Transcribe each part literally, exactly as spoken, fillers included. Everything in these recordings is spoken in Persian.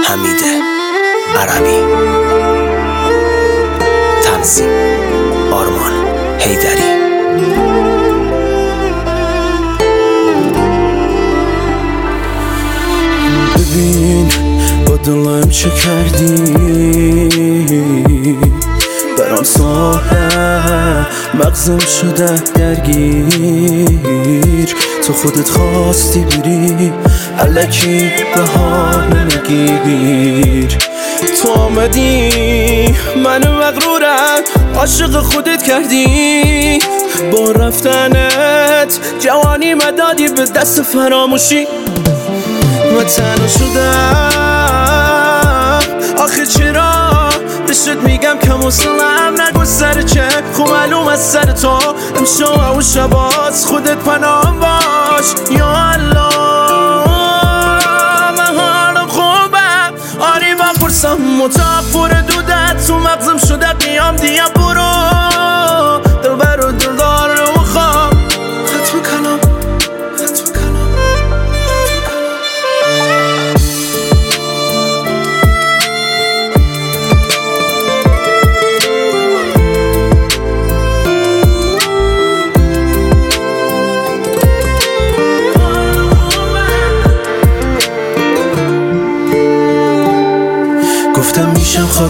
حمید عربی، تنظیم آرمان حیدری. ببین با دلم چه کردی، برام ساله مغزم شده درگیر. تو خودت خواستی بری الکی بهانه نگیر. تو آمدی منو مغرورم عاشق خودت کردی. با رفتنت جوانی مدادی به دست فراموشی. من تنها شدم آخه چرا بشت میگم که مسلم نگو سر چه خب معلوم از سر تو امشب و شبات خودت پناهم باش. یا الله من حالم خوبه آری من پرسم متاق پر دودت تو مغزم شده قیام دیم برو دل برو دلدار رو خواب ختم کلام ختم کلام. گفتم میشم خاک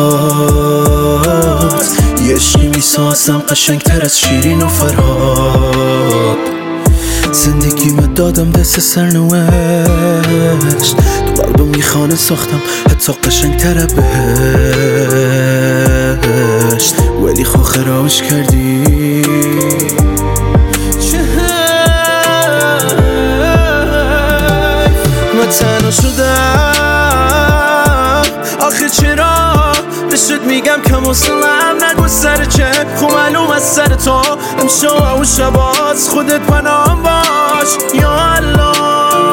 پات، یه عشقی میسازم قشنگ تر از شیرین و فرهاد. زندگیمو دادم دست سرنوشت، تو قلبم میخانه ساختم حتی قشنگ تر بهشت. ولی خو خرابش کردی. من تنها شدم آخه چرا بشت میگم که مسلم نگو سر چه خب معلوم از سر تو امشب و شبات خودت پناهم باش. یا الله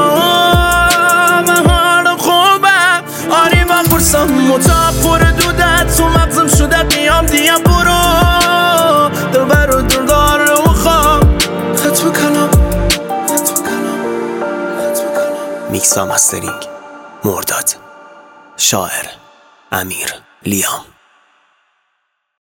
من حالم خوبه آری من پرسم متاق پر دودت تو مغزم شده قیام دیم برو دل برو دلدار رو خواب ختم کلام ختم کلام ختم کلام. میکسا مسترینگ مرداد، شاعر امیر لیام.